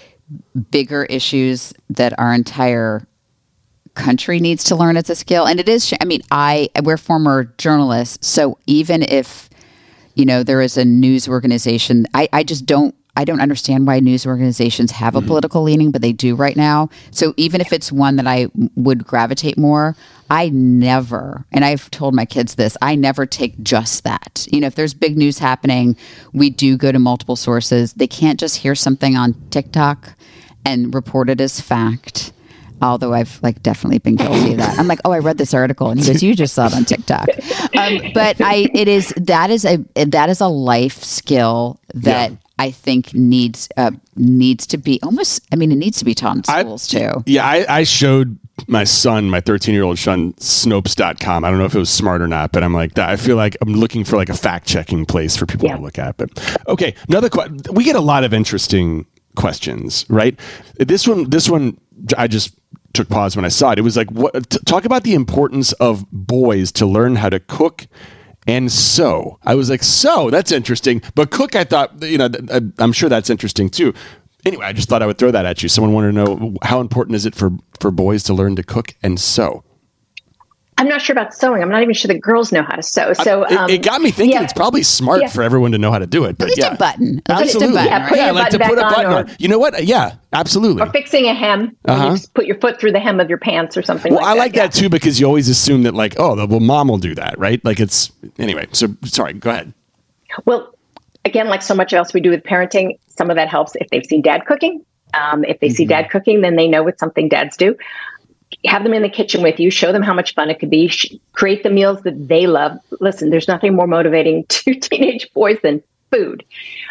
S4: bigger issues that our entire country needs to learn as a skill. And it is, we're former journalists. So even if, there is a news organization, I don't understand why news organizations have a political leaning, but they do right now. So even if it's one that I would gravitate more, I never, and I've told my kids this, I never take just that. If there's big news happening, we do go to multiple sources. They can't just hear something on TikTok and report it as fact. Although I've definitely been guilty of that. I'm like, oh, I read this article, and he goes, "You just saw it on TikTok." But that is a life skill that I think needs to be almost. It needs to be taught in schools too.
S5: Yeah, I showed my 13-year-old son, Snopes.com. I don't know if it was smart or not, but I'm like that. I feel like I'm looking for a fact checking place for people to look at. But okay, another question. We get a lot of interesting questions, right? This one, I just took pause when I saw it. It was talk about the importance of boys to learn how to cook and sew. I was like, sew, that's interesting. But cook, I thought, I'm sure that's interesting too. Anyway, I just thought I would throw that at you. Someone wanted to know, how important is it for boys to learn to cook and sew?
S6: I'm not sure about sewing. I'm not even sure the girls know how to sew. So
S5: it got me thinking it's probably smart for everyone to know how to do it. But
S4: at least a button.
S5: Absolutely.
S6: I like to put a button on.
S5: You know what? Yeah, absolutely.
S6: Or fixing a hem. You just put your foot through the hem of your pants or something
S5: I like that too, because you always assume that mom will do that, right? Anyway. So sorry, go ahead.
S6: Well, again, like so much else we do with parenting, some of that helps if they've seen dad cooking. If they see dad cooking, then they know it's something dads do. Have them in the kitchen with you, show them how much fun it could be, create the meals that they love. Listen, there's nothing more motivating to teenage boys than food.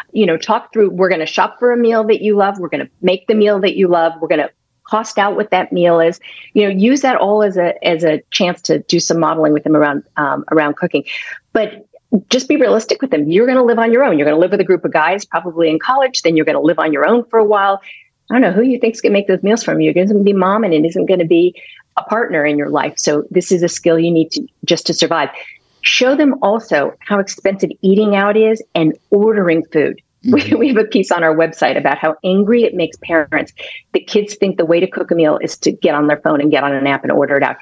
S6: Talk through, we're going to shop for a meal that you love. We're going to make the meal that you love. We're going to cost out what that meal is. Use that all as a chance to do some modeling with them around cooking. But just be realistic with them. You're going to live on your own. You're going to live with a group of guys, probably in college. Then you're going to live on your own for a while. I don't know who you think's going to make those meals from you. It isn't going to be mom, and it isn't going to be a partner in your life. So this is a skill you need to survive. Show them also how expensive eating out is and ordering food. We have a piece on our website about how angry it makes parents. The kids think the way to cook a meal is to get on their phone and get on an app and order it out.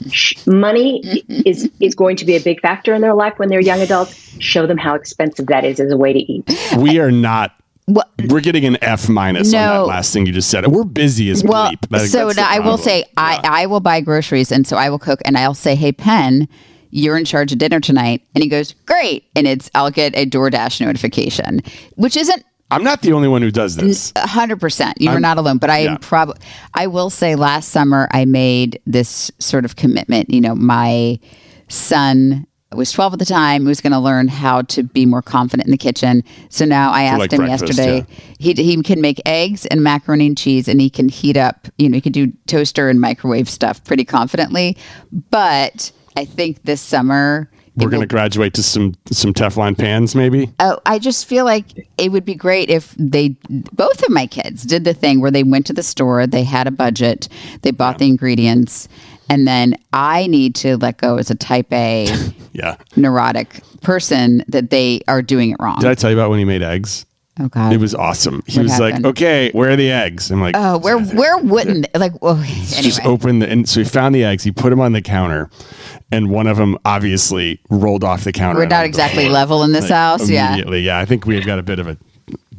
S6: Money is going to be a big factor in their life when they're young adults. Show them how expensive that is as a way to eat.
S5: We are not. We're getting an F- on that last thing you just said. We're busy as bleep.
S4: I will say, I will buy groceries, and so I will cook, and I'll say, "Hey, Penn, you're in charge of dinner tonight," and he goes, "Great," and I'll get a DoorDash notification, which isn't.
S5: I'm not the only one who does this.
S4: 100%. You're not alone, but I will say, last summer I made this sort of commitment. My son was 12 at the time, was going to learn how to be more confident in the kitchen. So now I asked him yesterday, he can make eggs and macaroni and cheese, and he can heat up, he can do toaster and microwave stuff pretty confidently. But I think this summer
S5: we're going to graduate to some Teflon pans, maybe.
S4: Oh, I just feel like it would be great if both of my kids did the thing where they went to the store, they had a budget, they bought the ingredients, and then I need to let go as a type A neurotic person that they are doing it wrong.
S5: Did I tell you about when he made eggs?
S4: Oh God,
S5: it was awesome. He was like, "Okay, where are the eggs?" I'm like,
S4: "Oh, where wouldn't anyway."
S5: Just open and so he found the eggs. He put them on the counter, and one of them obviously rolled off the counter.
S4: We're not exactly level in this house.
S5: Immediately, yeah. I think we've got a bit of a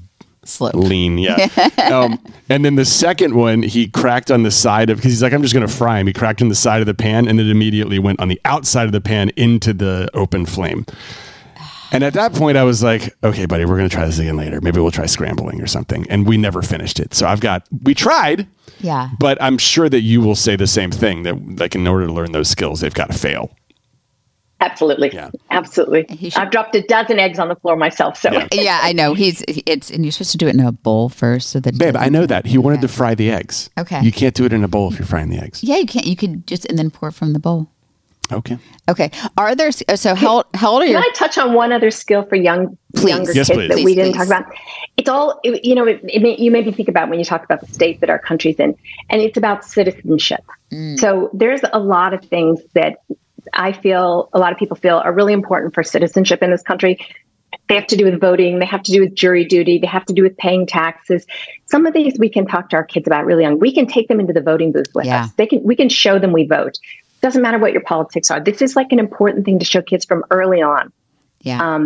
S4: slope.
S5: Lean, yeah. And then the second one, he cracked on the side of, because he's like, I'm just going to fry him. He cracked on the side of the pan, and it immediately went on the outside of the pan into the open flame. And at that point, I was like, okay, buddy, we're going to try this again later. Maybe we'll try scrambling or something. And we never finished it. So we tried.
S4: Yeah.
S5: But I'm sure that you will say the same thing, that like in order to learn those skills, they've got to fail.
S6: Absolutely.
S5: Yeah.
S6: Absolutely. I've dropped a dozen eggs on the floor myself. So
S4: yeah, I know. And you're supposed to do it in a bowl first. So that
S5: Babe, I know that. He wanted to fry the eggs.
S4: Okay.
S5: You can't do it in a bowl if you're frying the eggs.
S4: Yeah, you can't. You could just, and then pour it from the bowl.
S5: Okay.
S4: Okay. Are there, so how old are you?
S6: Can I touch on one other skill for younger
S5: Yes,
S6: kids
S5: please.
S6: that we didn't
S4: Please.
S6: talk about? It's all, you made me think about when you talk about the state that our country's in, and it's about citizenship. So there's a lot of things that I feel, a lot of people feel are really important for citizenship in this country. They have to do with voting. They have to do with jury duty. They have to do with paying taxes. Some of these we can talk to our kids about really young. We can take them into the voting booth with us. We can show them we vote. Doesn't matter what your politics are. This is like an important thing to show kids from early on.
S4: Yeah.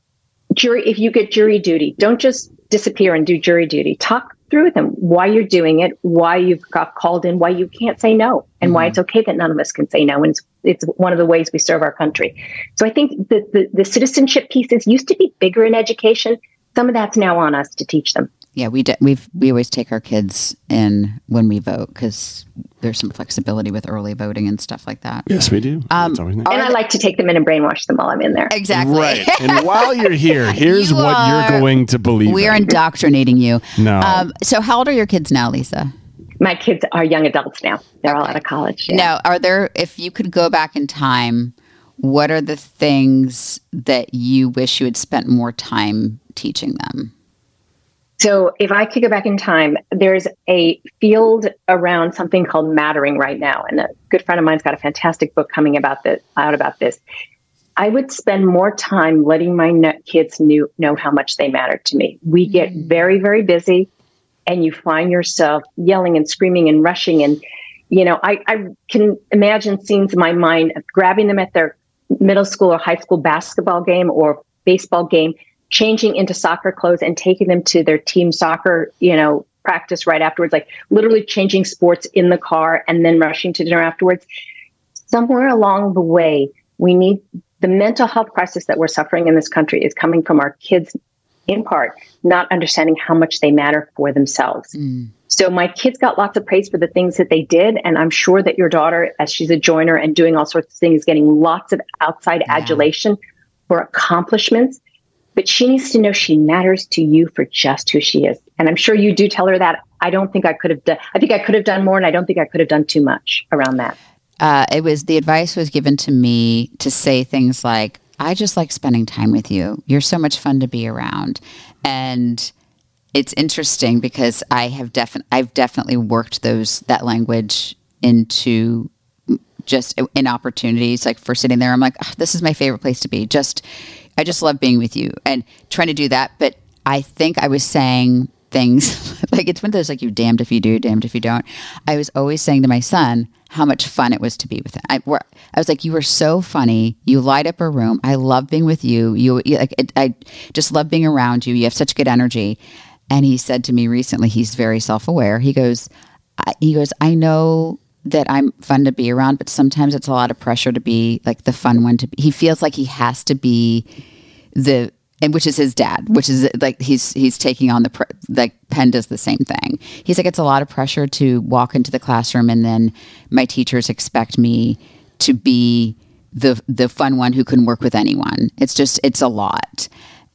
S6: If you get jury duty, don't just disappear and do jury duty. Talk through with them why you're doing it, why you've got called in, why you can't say no, and why it's okay that none of us can say no. And it's one of the ways we serve our country. So I think that the citizenship pieces used to be bigger in education. Some of that's now on us to teach them.
S4: Yeah, we always take our kids in when we vote because there's some flexibility with early voting and stuff like that.
S5: Yes, we do. That's always nice.
S6: And I like to take them in and brainwash them while I'm in there.
S4: Exactly.
S5: Right. And while you're here, here's what you're going to believe.
S4: We're indoctrinating you.
S5: No.
S4: So how old are your kids now, Lisa?
S6: My kids are young adults now. They're all out of college. Yeah.
S4: Now, if you could go back in time, what are the things that you wish you had spent more time teaching them?
S6: So if I could go back in time, there's a field around something called mattering right now. And a good friend of mine's got a fantastic book coming out about this. I would spend more time letting my kids know how much they matter to me. We get very, very busy, and you find yourself yelling and screaming and rushing. And, I can imagine scenes in my mind of grabbing them at their middle school or high school basketball game or baseball game, changing into soccer clothes and taking them to their team soccer, practice right afterwards, like literally changing sports in the car and then rushing to dinner afterwards. Somewhere along the way, the mental health crisis that we're suffering in this country is coming from our kids, in part, not understanding how much they matter for themselves. So my kids got lots of praise for the things that they did. And I'm sure that your daughter, as she's a joiner and doing all sorts of things, is getting lots of outside adulation for accomplishments. But she needs to know she matters to you for just who she is. And I'm sure you do tell her that. I think I could have done more, and I don't think I could have done too much around that.
S4: The advice was given to me to say things like, I just like spending time with you. You're so much fun to be around. And it's interesting because I've definitely worked that language into just in opportunities, like for sitting there. I'm like, this is my favorite place to be. I just love being with you and trying to do that. But I think I was saying things like, it's one of those, like, you damned if you do, damned if you don't. I was always saying to my son how much fun it was to be with him. I was like, you were so funny. You light up a room. I love being with you. I just love being around you. You have such good energy. And he said to me recently, he's very self-aware. He goes, I know that I'm fun to be around, but sometimes it's a lot of pressure to be like the fun one to be. He feels like he has to be and which is his dad, which is like he's taking on Penn does the same thing. He's like, it's a lot of pressure to walk into the classroom and then my teachers expect me to be the fun one who can work with anyone. It's a lot.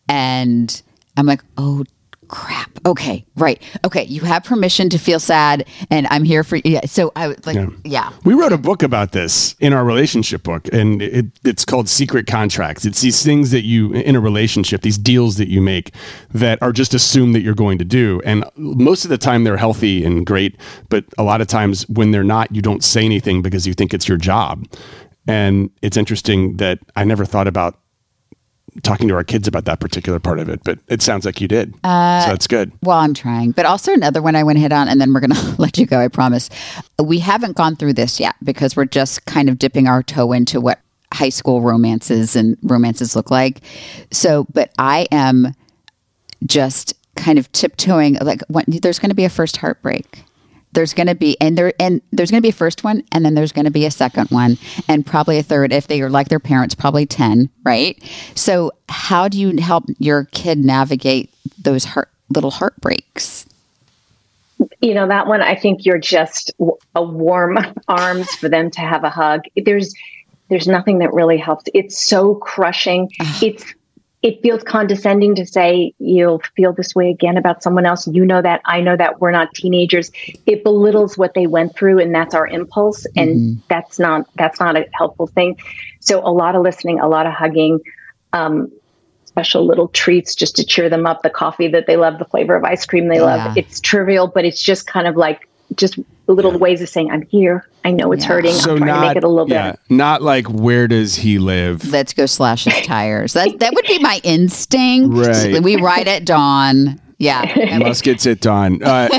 S4: And I'm like, oh, crap. Okay. Right. Okay. You have permission to feel sad and I'm here for you. Yeah. So I was like, yeah.
S5: We wrote a book about this in our relationship book, and it's called Secret Contracts. It's these things that you, in a relationship, these deals that you make that are just assumed that you're going to do. And most of the time they're healthy and great, but a lot of times when they're not, you don't say anything because you think it's your job. And it's interesting that I never thought about talking to our kids about that particular part of it, but it sounds like you did. So that's good.
S4: Well, I'm trying. But also another one I went hit on, and then we're going to let you go, I promise. We haven't gone through this yet because we're just kind of dipping our toe into what high school romances look like. So, but I am just kind of tiptoeing, like there's going to be a first heartbreak. There's going to be, and there's going to be a first one, and then there's going to be a second one, and probably a third. If they are like their parents, probably 10, right? So how do you help your kid navigate those little heartbreaks?
S6: You know, that one, I think you're just a warm arms for them to have a hug. There's nothing that really helps. It's so crushing. It feels condescending to say you'll feel this way again about someone else. You know that, I know that, we're not teenagers. It belittles what they went through, and that's our impulse. And that's not a helpful thing. So a lot of listening, a lot of hugging, special little treats just to cheer them up. The coffee that they love, the flavor of ice cream they love. It's trivial, but it's just kind of like just little ways of saying, I'm here. I know it's hurting.
S5: So
S6: I'm trying to make it a little better.
S5: Not like, where does he live?
S4: Let's go slash his tires. That would be my instinct.
S5: Right.
S4: We ride at dawn. Yeah.
S5: Muskets at dawn.
S6: But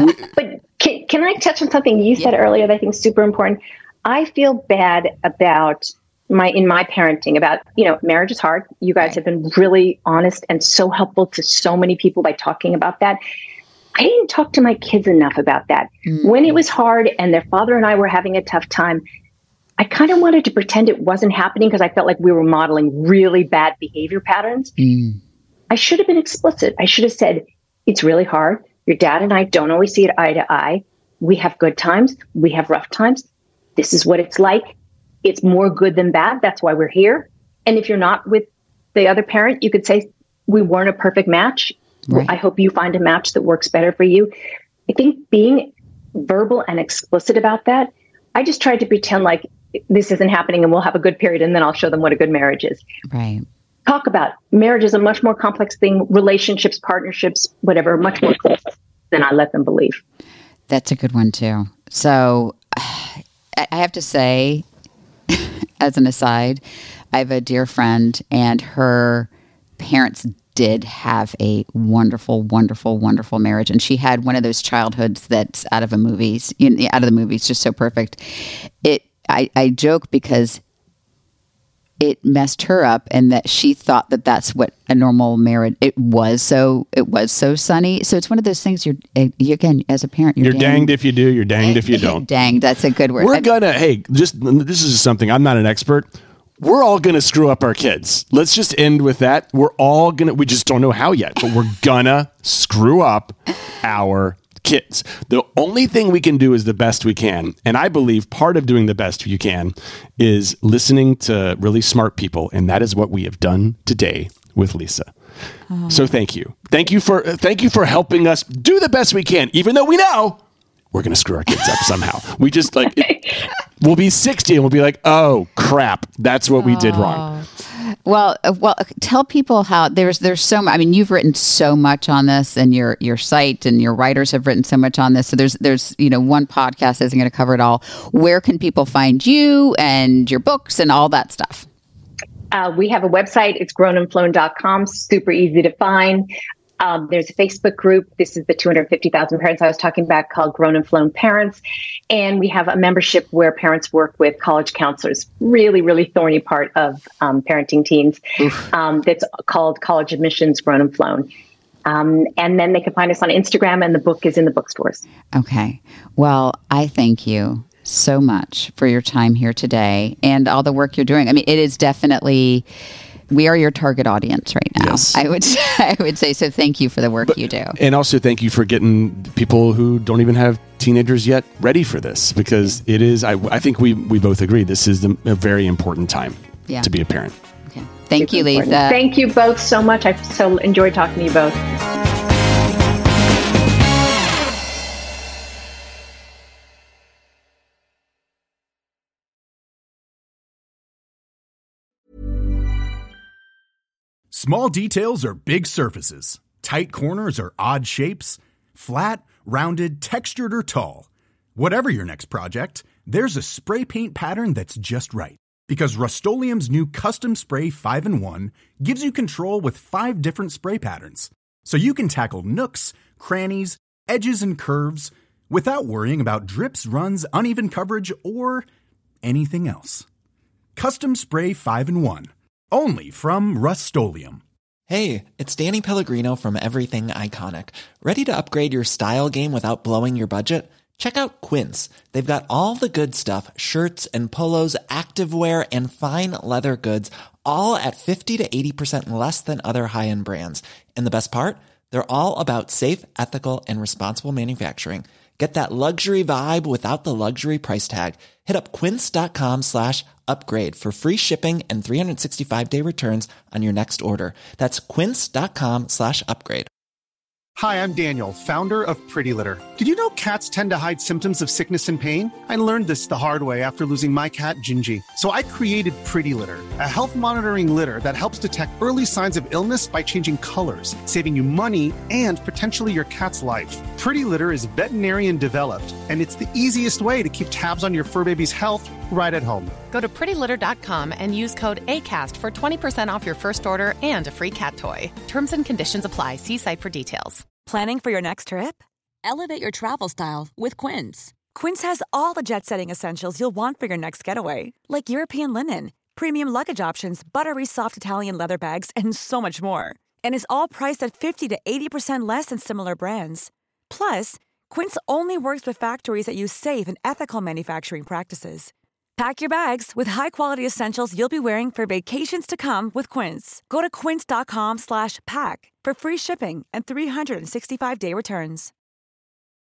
S6: can I touch on something you said earlier that I think is super important? I feel bad about my parenting about, marriage is hard. You guys have been really honest and so helpful to so many people by talking about that. I didn't talk to my kids enough about that. When it was hard and their father and I were having a tough time, I kind of wanted to pretend it wasn't happening because I felt like we were modeling really bad behavior patterns. I should have been explicit. I should have said, it's really hard. Your dad and I don't always see it eye to eye. We have good times. We have rough times. This is what it's like. It's more good than bad. That's why we're here. And if you're not with the other parent, you could say, we weren't a perfect match. Right. I hope you find a match that works better for you. I think being verbal and explicit about that, I just tried to pretend like this isn't happening and we'll have a good period and then I'll show them what a good marriage is.
S4: Right.
S6: Talk about marriage is a much more complex thing. Relationships, partnerships, whatever, much more complex than I let them believe.
S4: That's a good one too. So I have to say, as an aside, I have a dear friend and her parents did have a wonderful, wonderful, wonderful marriage. And she had one of those childhoods that's out of the movies, just so perfect. I joke because it messed her up and that she thought that that's what a normal marriage, it was so sunny. So it's one of those things you again, as a parent,
S5: you're danged if you do, you're danged if you don't.
S4: Danged, that's a good word.
S5: This is something, I'm not an expert. We're all going to screw up our kids. Let's just end with that. We just don't know how yet, but we're going to screw up our kids. The only thing we can do is the best we can. And I believe part of doing the best you can is listening to really smart people. And that is what we have done today with Lisa. Oh. So thank you. Thank you for helping us do the best we can, even though we know we're going to screw our kids up somehow. We just we'll be 60 and we'll be like, oh crap, that's what we did wrong.
S4: Well, tell people how there's so much. I mean, you've written so much on this, and your site and your writers have written so much on this. So there's one podcast isn't going to cover it all. Where can people find you and your books and all that stuff?
S6: We have a website. It's grownandflown.com. Super easy to find. There's a Facebook group. This is the 250,000 parents I was talking about, called Grown and Flown Parents. And we have a membership where parents work with college counselors. Really, really thorny part of parenting teens. That's called College Admissions Grown and Flown. And then they can find us on Instagram, and the book is in the bookstores. Okay. Well, I thank you so much for your time here today and all the work you're doing. I mean, it is definitely... We are your target audience right now. Yes. I would say so. Thank you for the work you do. And also thank you for getting people who don't even have teenagers yet ready for this, because it is, I think we both agree, this is a very important time to be a parent. Okay. Thank you, Lisa. Thank you both so much. I've so enjoyed talking to you both.
S9: Small details are big surfaces. Tight corners are odd shapes. Flat, rounded, textured, or tall. Whatever your next project, there's a spray paint pattern that's just right. Because Rust-Oleum's new Custom Spray 5-in-1 gives you control with 5 different spray patterns. So you can tackle nooks, crannies, edges, and curves without worrying about drips, runs, uneven coverage, or anything else. Custom Spray 5-in-1. Only from Rust-Oleum.
S10: Hey, it's Danny Pellegrino from Everything Iconic. Ready to upgrade your style game without blowing your budget? Check out Quince. They've got all the good stuff, shirts and polos, activewear, and fine leather goods, all at 50 to 80% less than other high-end brands. And the best part? They're all about safe, ethical, and responsible manufacturing. Get that luxury vibe without the luxury price tag. Hit up quince.com/upgrade for free shipping and 365-day returns on your next order. That's quince.com/upgrade.
S11: Hi, I'm Daniel, founder of Pretty Litter. Did you know cats tend to hide symptoms of sickness and pain? I learned this the hard way after losing my cat, Gingy. So I created Pretty Litter, a health monitoring litter that helps detect early signs of illness by changing colors, saving you money and potentially your cat's life. Pretty Litter is veterinarian developed, and it's the easiest way to keep tabs on your fur baby's health right at home.
S12: Go to prettylitter.com and use code ACAST for 20% off your first order and a free cat toy. Terms and conditions apply. See site for details.
S13: Planning for your next trip? Elevate your travel style with Quince. Quince has all the jet-setting essentials you'll want for your next getaway, like European linen, premium luggage options, buttery soft Italian leather bags, and so much more. And is all priced at 50 to 80% less than similar brands. Plus, Quince only works with factories that use safe and ethical manufacturing practices. Pack your bags with high-quality essentials you'll be wearing for vacations to come with Quince. Go to quince.com/pack for free shipping and 365-day returns.